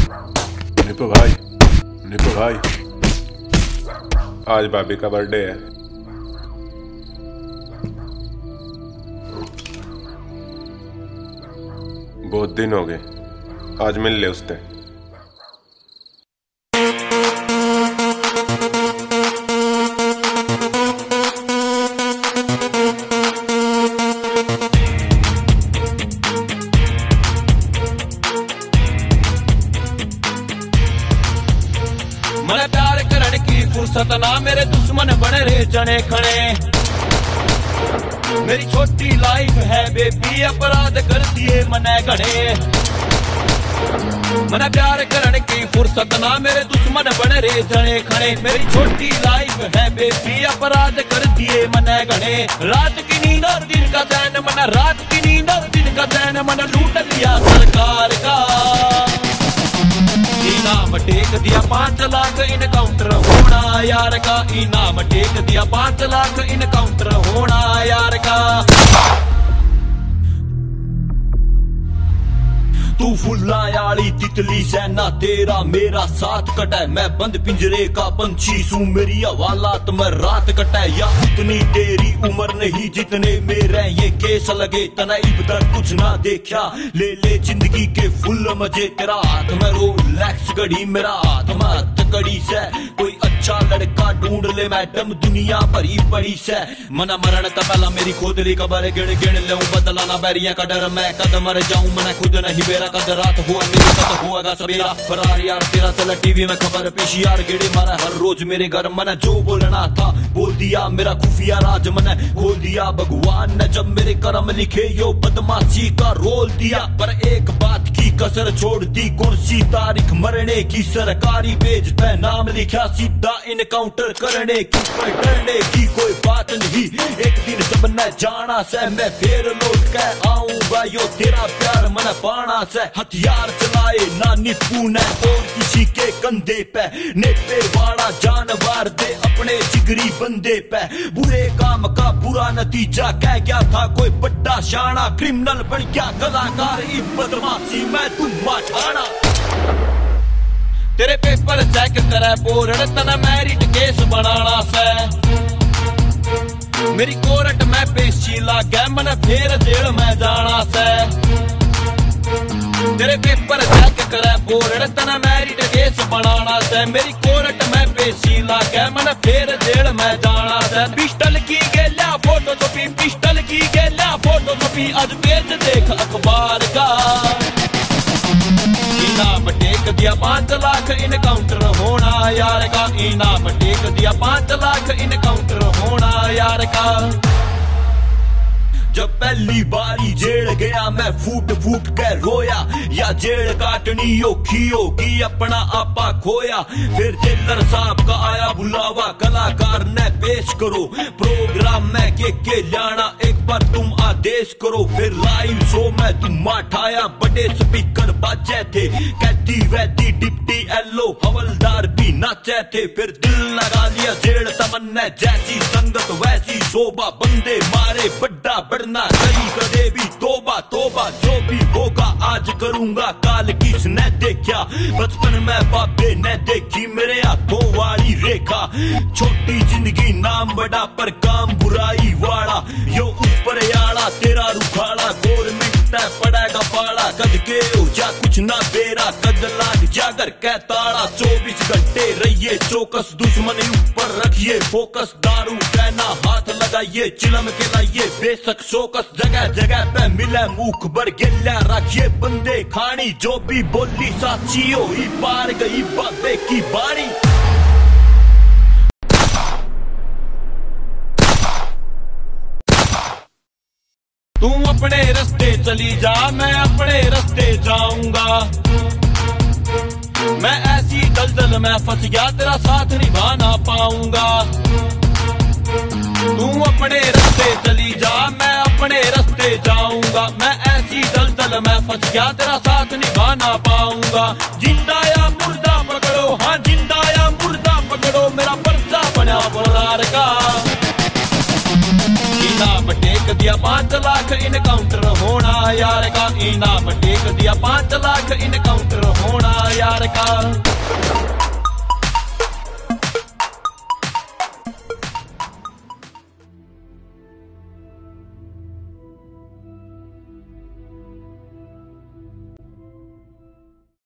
निपु भाई, निपु भाई, आज भाभी का बर्थडे है। बहुत दिन हो गए, आज मिल ले उससे। मैं प्यार करने की फुर्सत ना मेरे दुश्मन बने रे जने खड़े। मेरी छोटी लाइफ है बेबी, अपराध कर दिए मने घड़े। मैं प्यार करने की फुर्सत ना मेरे दुश्मन बने रे जने खड़े। मेरी छोटी लाइफ है बेबी, अपराध कर दिए मने घड़े। रात की नींद और दिन का चैन मना, रात की नींद और दिन का चैन मना लूट लिया सरकार का। इनाम टेक दिया 5 लाख इनकाउंटर होना यार का। इनाम टेक दिया 5 लाख इनकाउंटर होना यार का। तू फुल्लायाली तितली सेना, तेरा मेरा साथ कटे। मैं बंद पिंजरे का पंछी सू, मेरी हवालात में रात कटे। या उतनी तेरी उम्र नहीं जितने मेरे ये केस लगे। तना इब तक कुछ ना देखा, ले ले जिंदगी के फुल मजे। तेरा हाथ में रोलेक्स घड़ी, मेरा हाथ में हथकड़ी से। कोई अच्छा लड़का ढूंढ ले मैडम, दुनिया भरी पड़ी से। मना मरण तो पहला मेरी खोदली कबर गिण गिण लूं। बदला ना बैरिया का डर, मैं कद मर जाऊं। मैं खुद नहीं बेरा कद रात हुआ मेरी कद होगा सवेरा। फरार यार तेरा चला टीवी में खबर पेश यार। गेड़े मारा हर रोज मेरे घर, मैंने जो बोलना था बोल दिया। मेरा खुफिया राज मैंने खोल दिया। भगवान ने जब मेरे कर्म लिखे यो बदमाशी का रोल दिया। पर एक बात की कसर छोड़ दी, कौन सी तारीख मरने की। सरकारी पेज पे नाम लिखा, सीधा इनकाउंटर करने की। पर डरने की कोई बात नहीं, एक दिन जब न जाना से मैं फिर लौट के आऊंगा। यो तेरा प्यार मन पाना से। हथियार चलाए ना निप्पू ने और किसी के कंधे पे। नेपे वाला जानवर दे अपने जिगरी बंदे पे। बुरे काम का बुरा नतीजा कह गया था कोई बड़ा शाना। क्रिमिनल बन गया कलाकार, बदमाशी मैं तुम माठाना। तेरे पेपर चेक करे बोर्ड, तना मैरिट केस बनाना से। मेरी कोर्ट में पेशी लागे, मन फिर जेल में जाना से। तेरे पेपर चेक करे बोर्ड, तना मैरिट केस बनाना से। मेरी कोर्ट में पेशी लागे, मन फिर जेल में जाना से। पिस्टल की गेल्या फोटो छपी, पिस्टल की गेल्या फोटो छपी। आज पेज देख अखबार का। इनाम टेक दिया 5 लाख इनकाउंटर होना यार का। इनाम टेक दिया 5 लाख इनकाउंटर होना यार का। जब पहली बारी जेल गया मैं फूट फूट के रोया। या जेल काटनी औखी होगी अपना आपा खोया। फिर जेलर साहब का आया बुलावा, कलाकार ने पेश करो प्रोग्राम में के लाना। एक बार तुम आदेश करो। फिर लाइव शो में तुम माठाया, बड़े स्पीकर बाजे थे। कैदी वैदी डिप्टी एलो हवलदार भी नाचे थे। फिर दिल लगा लिया जेल तमन्ना, जैसी संगत वैसी शोभा। बंदे मारे बड्डा बढ़ना करी कदे भी तोबा तोबा। जो भी होगा आज करूंगा, काल किसने देखा। बचपन में बाबे ने देखी मेरे हाथों वाली रेखा। छोटी जिंदगी नाम बड़ा पर काम बुराई वाला। यो ऊपर याला तेरा रुखाड़ा, गवर्नमेंट पड़ेगा पाला। कद के हो जा कुछ ना बेरा, कद लाग जा घर का ताला। 24 घंटे रहिए चौकस, दुश्मन ऊपर रखिए फोकस। दारू कहना हाथ लगाइए, चिलम के लाइए बेशक शोकस। जगह जगह पे मिले मुख बर गिल्ला, रखिए बंदे खानी। जो भी बोली साची हो ही पार गई बाबे की बारी। तू अपने रास्ते चली जा, मैं अपने रास्ते जाऊंगा। मैं ऐसी दलदल में फंस गया, तेरा साथ निभा ना पाऊंगा। तू अपने रास्ते चली जा, मैं अपने रास्ते जाऊंगा। मैं ऐसी दलदल में फंस गया, तेरा साथ निभा ना पाऊंगा। जिंदा या मुर्दा पकड़ो, हाँ जिंदा या मुर्दा पकड़ो। मेरा पर्चा बना फरार का। इनाम टेक दिया 5 लाख इनकाउंटर होना यार का। इनाम टेक दिया 5 लाख